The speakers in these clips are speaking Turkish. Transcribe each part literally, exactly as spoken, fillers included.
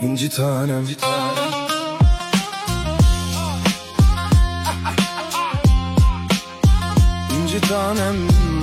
İnci tanem, inci tanem. İnci tanem.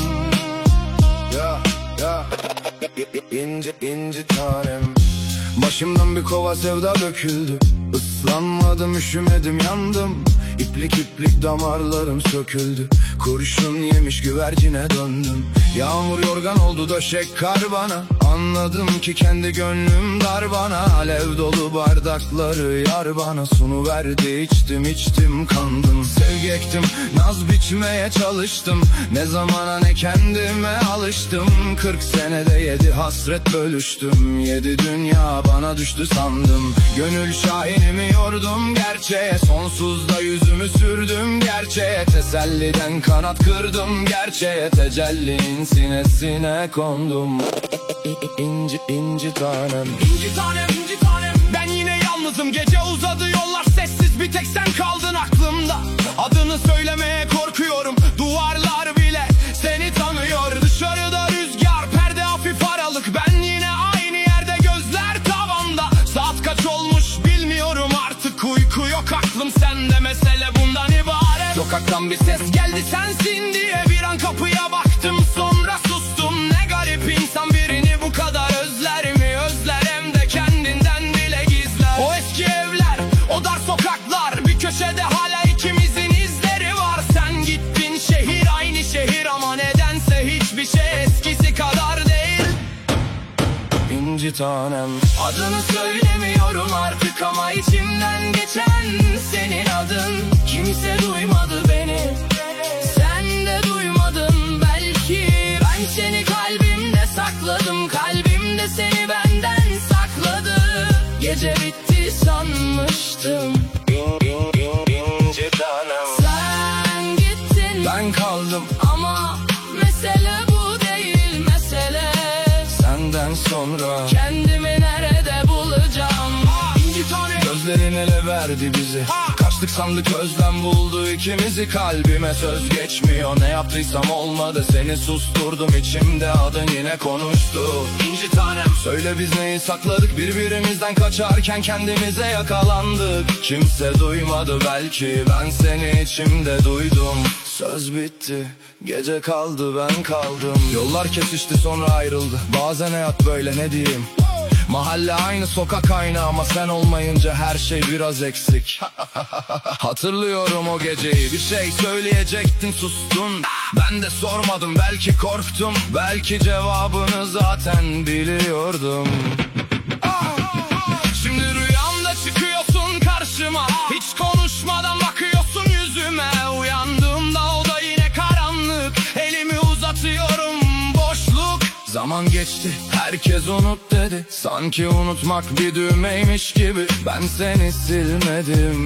Ya ya İnci inci tanem. Başımdan bir kova sevda döküldü. Islanmadım, üşümedim, yandım. İplik iplik damarlarım söküldü. Kurşun yemiş güvercine döndüm. Yağmur yorgan oldu döşek kar bana. Anladım ki kendi gönlüm dar bana. Alev dolu bardakları yar bana sunu verdi, içtim içtim kandım. Sevgi ektim, naz biçmeye çalıştım. Ne zamana ne kendime alıştım. Kırk senede yedi hasret bölüştüm. Yedi dünya bana düştü sandım. Gönül şahinimi yordum gerçeğe. Sonsuzda yüzümü sürdüm gerçeğe. Teselliden kanat kırdım gerçeğe. Tecellin sinesine kondum. İnci inci tanem. İnci tanem, inci tanem. Ben yine yalnızım, gece uzadı yollar sessiz. Bir tek sen kaldın aklımda. Adını söylemeye korkuyorum. Duvarlar bile seni tanıyor. Dışarıda rüzgar, perde hafif aralık. Ben yine aynı yerde, gözler tavanda. Saat kaç olmuş bilmiyorum artık. Uyku yok, aklım sende, mesele bundan ibaret. Sokaktan bir ses geldi sensin diye. Bir an kapıya baktım, sonra sustum. Ne garip insan birini bu kadar özler mi? Özler hem de kendinden bile gizler. O eski evler, o dar sokaklar, bir köşede hala ikimizin izleri var. Sen gittin, şehir aynı şehir ama nedense hiçbir şey eskisi kadar değil. İnci tanem. Adını söylemiyorum artık ama içimden geçen senin adın. Kimse duymadı beni, sen de duymadın belki. Ben seni kalbimde sakladım, kalbimde seni benden sakladı. Gece bitti sanmıştım. İn, in, in, inci tanem. Sen gittin, Ben kaldım ama mesele bu değil, mesele senden sonra. kendimi nerede bulacağım? İnci tanem. Gözlerin ele verdi bizi. Kaçtık sandık, özlem buldu ikimizi. Kalbime söz geçmiyor, ne yaptıysam olmadı. Seni susturdum, içimde adın yine konuştu. İnci tanem. Söyle biz neyi sakladık, birbirimizden kaçarken kendimize yakalandık. Kimse duymadı belki, ben seni içimde duydum. Söz bitti, gece kaldı, ben kaldım. Yollar kesişti, sonra ayrıldı. Bazen hayat böyle, ne diyeyim. Mahalle aynı, sokak aynı ama sen olmayınca her şey biraz eksik. Hatırlıyorum o geceyi, bir şey söyleyecektin, sustun. Ben de sormadım, belki korktum. Belki cevabını zaten biliyordum. Şimdi rüyamda çıkıyorsun karşıma, hiç konuşmadan bakıyorsun yüzüme. Uyandığımda oda yine karanlık, elimi uzatıyorum, boşluk. Zaman geçti, herkes unut dedi. Sanki unutmak bir düğmeymiş gibi. Ben seni silmedim,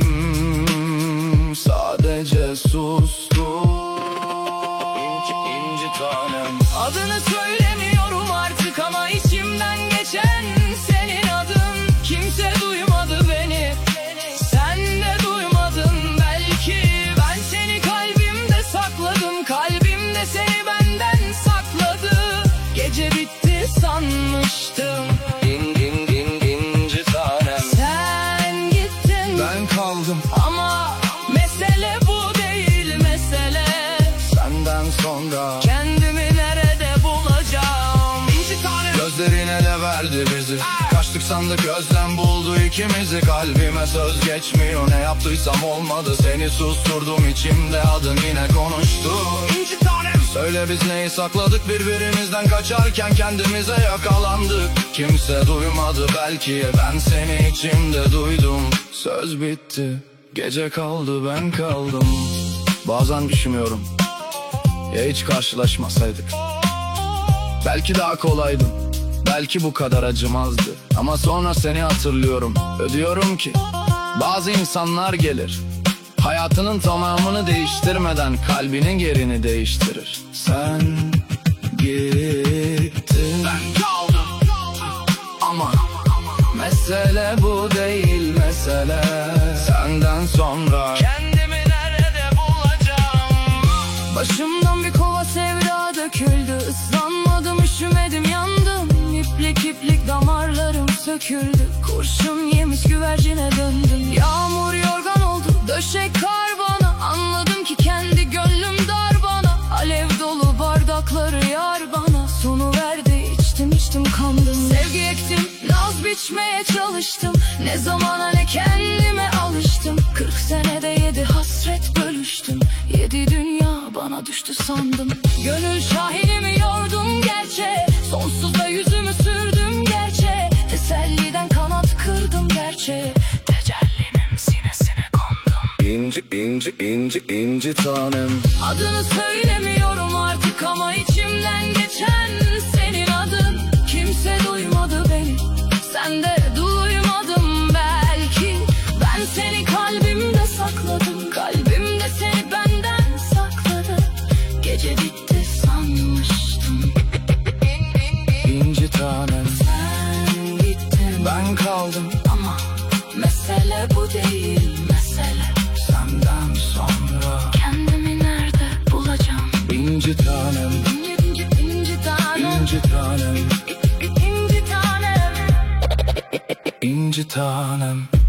sadece sustum. İnci, inci tanem. Adını söylemiyorum artık ama içimden geçen senin adın. Kimse duymadı beni, sen de duymadın belki. Ben seni kalbimde sakladım, kalbimde seni benden sakladı. Gece bitti sanmıştım. İn, in, in, inci tanem. Sen gittin, Ben kaldım ama mesele bu değil, mesele senden sonra. kendimi nerede bulacağım? İnci tanem. Gözlerin ele verdi bizi. Kaçtık sandık, özlem buldu ikimizi. Kalbime söz geçmiyor, ne yaptıysam olmadı. Seni susturdum, içimde adın yine konuştu. İnci tanem. Söyle biz neyi sakladık, birbirimizden kaçarken kendimize yakalandık. Kimse duymadı belki, ben seni içimde duydum. Söz bitti, gece kaldı, ben kaldım. Bazen düşünüyorum, ya hiç karşılaşmasaydık. Belki daha kolaydım, belki bu kadar acımazdı. Ama sonra seni hatırlıyorum, ödüyorum ki bazı insanlar gelir, hayatının tamamını değiştirmeden kalbinin yerini değiştirir. Sen gittin, Ben kaldım, ama mesele bu değil, mesele senden sonra. kendimi nerede bulacağım? Başımdan bir kova sevda döküldü. Islanmadım, üşümedim, yandım. İplik iplik damarlarım söküldü. söküldü. Kurşun yemiş güvercine döndüm. Yağmur yorgan oldu, döşek kar bana. Anladım ki kendi gönlüm dar bana. Alev dolu bardakları yar bana. Sonu verdi, içtim içtim kandım. Sevgi ektim, naz biçmeye çalıştım. Ne zamana ne kendime alıştım. Kırk senede yedi hasret bölüştüm. Yedi dünya bana düştü sandım. Gönül şahinimi yordum gerçeğe. Sonsuza yüzümü sürdüm gerçeğe. Teselliden kanat kırdım gerçeğe. Tecellimin sinesine kondum. İnci inci inci inci tanem. Adını söylemiyorum artık ama içimden geçen senin adın. Kimse duymadı beni, sen de duymadın belki. Ben seni kalbimde sakladım, kalbimde seni benden sakladım. Gece bitti sanmıştım. İnci tanem. Sen gittin, Ben kaldım ama mesele bu değil mesele. senden sonra. Kendimi nerede bulacağım? İnci tanem. İnci inci inci tanem. İnci tanem. İnci tanem. İnci tanem.